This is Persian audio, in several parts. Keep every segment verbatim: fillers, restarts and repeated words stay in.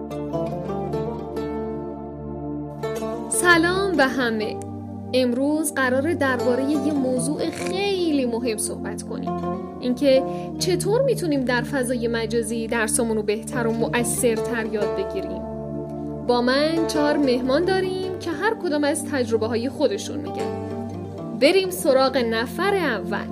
سلام به همه. امروز قراره درباره یه موضوع خیلی مهم صحبت کنیم. اینکه چطور میتونیم در فضای مجازی درسمون رو بهتر و مؤثرتر یاد بگیریم. با من چهار مهمان داریم که هر کدوم از تجربه های خودشون میگن. بریم سراغ نفر اول.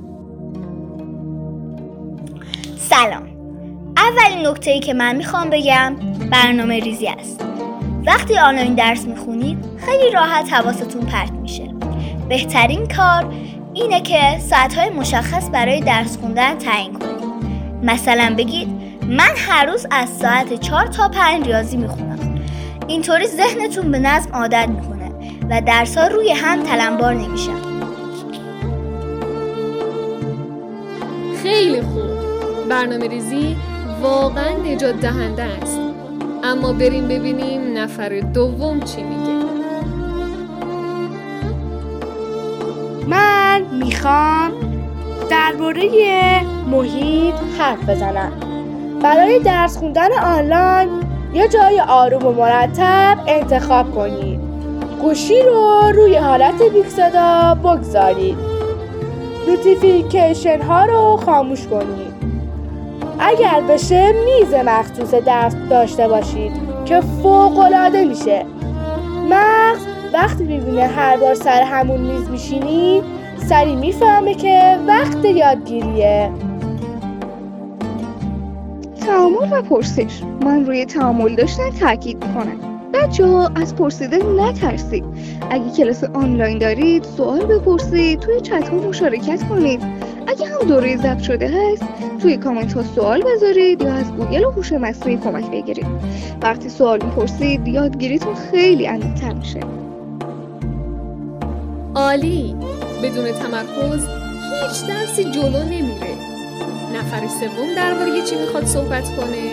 سلام. اولین نکته‌ای که من میخوام بگم برنامه ریزی است. وقتی آنلاین درس میخونید خیلی راحت حواستون پرت میشه. بهترین کار اینه که ساعتهای مشخص برای درس خوندن تعیین کنید. مثلا بگید من هر روز از ساعت چهار تا پنج ریاضی میخونم. اینطوری ذهنتون به نظم عادت میکنه و درس‌ها روی هم تلمبار نمیشن. خیلی خوب. برنامه ریزی واقعا نجات دهنده است. اما بریم ببینیم نفر دوم چی میگه. من میخوام درباره محیط حرف بزنم. برای درس خوندن آنلاین یه جای آروم و مرتب انتخاب کنید. گوشی رو روی حالت بی‌صدا صدا بگذارید. نوتیفیکیشن ها رو خاموش کنید. اگر بشه میز مخصوص درس داشته باشید که فوق‌العاده میشه. مغز وقتی میبینه هر بار سر همون میز میشینید سریع میفهمه که وقت یادگیریه. تعامل و پرسش. من روی تعامل داشتن تاکید میکنم. بچه‌ها از پرسیدن نترسید. اگه کلاس آنلاین دارید سوال بپرسید، توی چت ها مشارکت کنید. اگه هم دوره ضبط شده هست توی کامنت ها سوال بذارید یا از گوگل و هوش مصنوعی کمک بگیرید. وقتی سوال میپرسید یادگیریتون خیلی عمیق‌تر میشه. عالی. بدون تمرکز هیچ درسی جلو نمیره. نفر سوم درباره چی میخواد صحبت کنه؟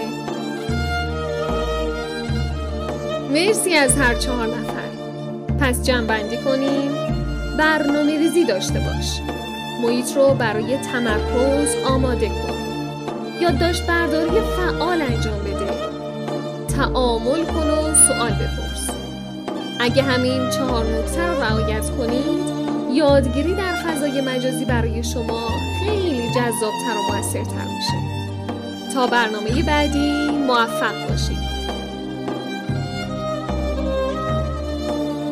مرسی از هر چهار نفر. پس جمع‌بندی کنیم. برنامه ریزی داشته باش. محیط رو برای تمرکز آماده کن. یادداشت برداری فعال انجام بده. تعامل کن و سوال بپرس. اگه همین چهار نکته رو رعایت کنید، یادگیری در فضای مجازی برای شما خیلی جذابتر و موثرتر میشه. تا برنامه بعدی موفق باشید.